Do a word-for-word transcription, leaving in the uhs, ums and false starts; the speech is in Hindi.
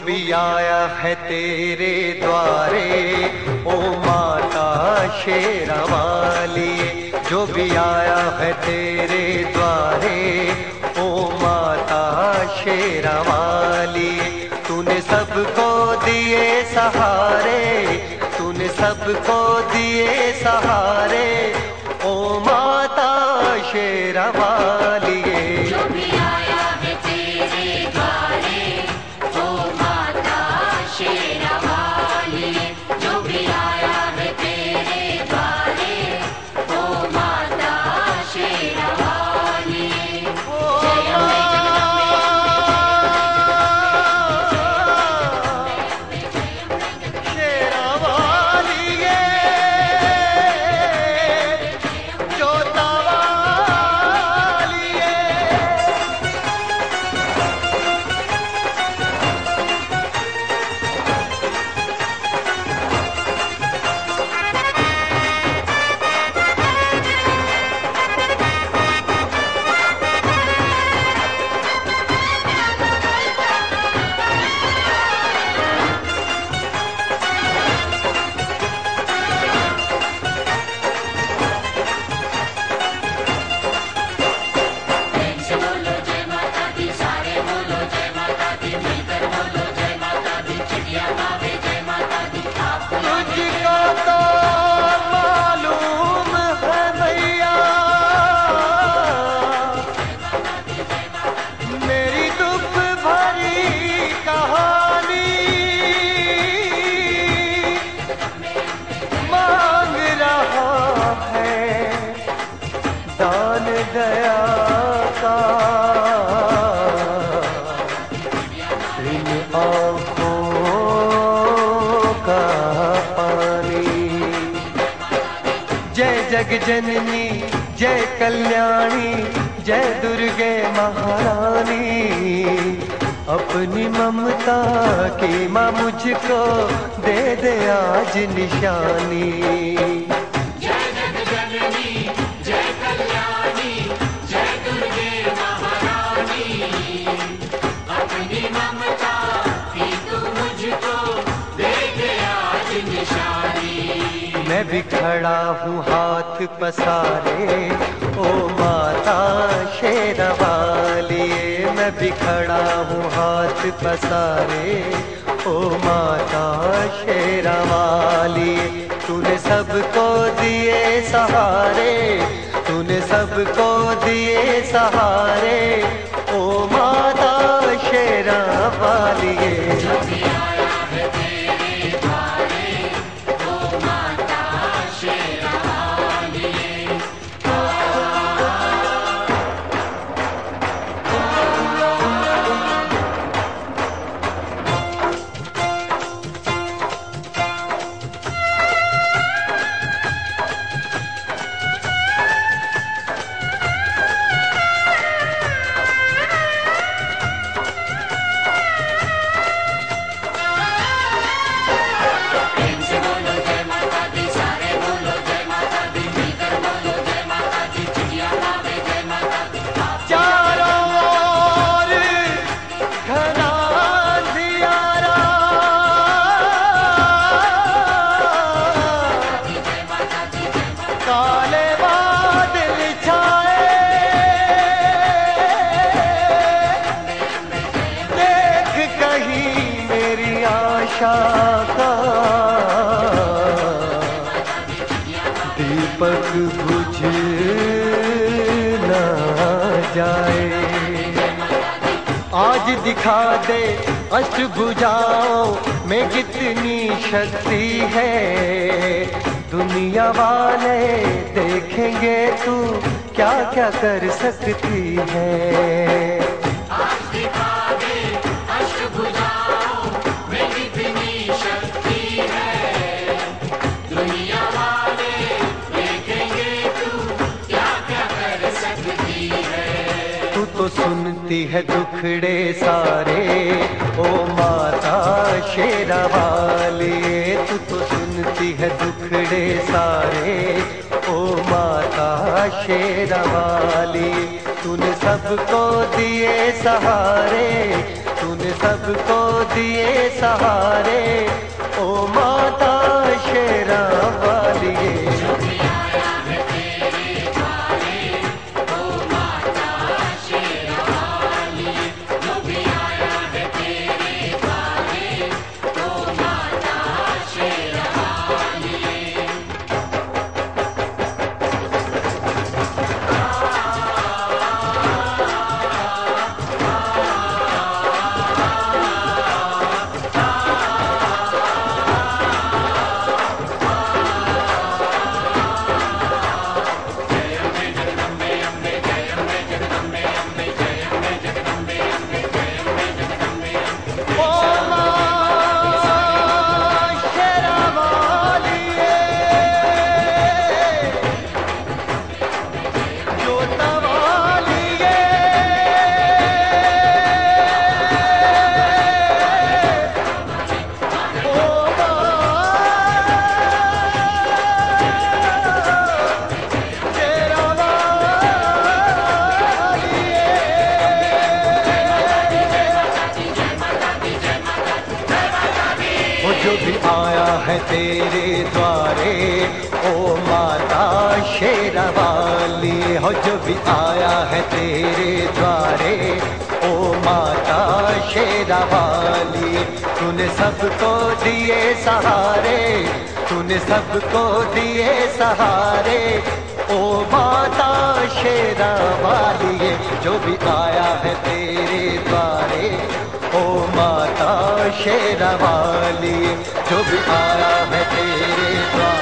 भी आया है तेरे द्वारे, ओ माता शेरा वाली। जो भी आया है तेरे द्वारे, ओ माता शेरा वाली। तूने सबको दिए सहारे, तूने सबको दिए सहारे, ओ माता शेरा वाली। जो भी आया है तेरे द्वारे, ओ माता शेरा वाली। जो भी आया है तेरे द्वारे, ओ माता शेरा वाली। जय अम्बे जगदम्बे शेरा वाली ये जोता वाली ये। प्रेम से बोलो जय माता दी, सारे बोलो जय माता दी, मिलकर बोलो जय माता दी, चिड़िया गावे जय माता दी। आप तुझको तो मालूम है भैया, मेरी दुख भरी कहानी। मांग रहा है दान दया का, इन आँखों का पानी। जय जग जननी जय कल्याणी, जय दुर्गे महारानी। अपनी ममता की माँ मुझको दे दे आज निशानी। जय जग जननी जय कल्याणी, जय दुर्गे महारानी। अपनी ममता की तू मुझको दे दे आज निशानी। मैं भी खड़ा हूँ हाथ पसारे, ओ माता शेरा वाली। मैं भी खड़ा हूँ हाथ पसारे, ओ माता शेरा वाली। तूने सबको दिए सहारे, तूने सबको दिए सहारे, ओ माता शेरा वाली। जो भी आया है तेरे द्वारे, ओ माता शेरा वाली। प्रेम से बोलो जय माता दी, सारे बोलो जय माता दी, मिलकर बोलो जय माता दी, चिड़िया गावे जय माता दी। आप चारों ओर घना अंधियारा, जय माता दी, जय माता काले बादल छाए, देख कहीं मेरी आशा का दीपक बुझ ना जाए। आज दिखा दे अष्टभुजाओं में कितनी शक्ति है। दुनिया वाले देखेंगे तू क्या क्या कर सकती है। आज दिखा दे अष्टभुजाओं में कितनी शक्ति है। दुनिया वाले देखेंगे तू क्या क्या कर सकती है। तू तो सुनती है दुखड़े सारे, ओ माता शेरा वाली। तू तो सुनती है दुखड़े सारे, ओ माता शेरा वाली। तूने सबको दिए सहारे, तूने तूने सबको दिए सहारे, ओ माता शेरा वालिए। जो भी आया है तेरे द्वारे, ओ माता शेरावाली। जो भी आया है तेरे द्वारे, ओ माता शेरावाली। ओ मां शेरा वालिए, जोता वालिए, ओ मां शेरा वो जो भी आया है तेरे द्वारे, ओ माता शेरावाली। हो जो भी आया है तेरे द्वारे, ओ माता शेरावाली। तूने सबको दिए सहारे, तूने सबको दिए सहारे, ओ माता शेरावाली। जो भी आया है तेरे द्वारे, ओ माता शेरावाली। जो भी आया है तेरे द्वारे,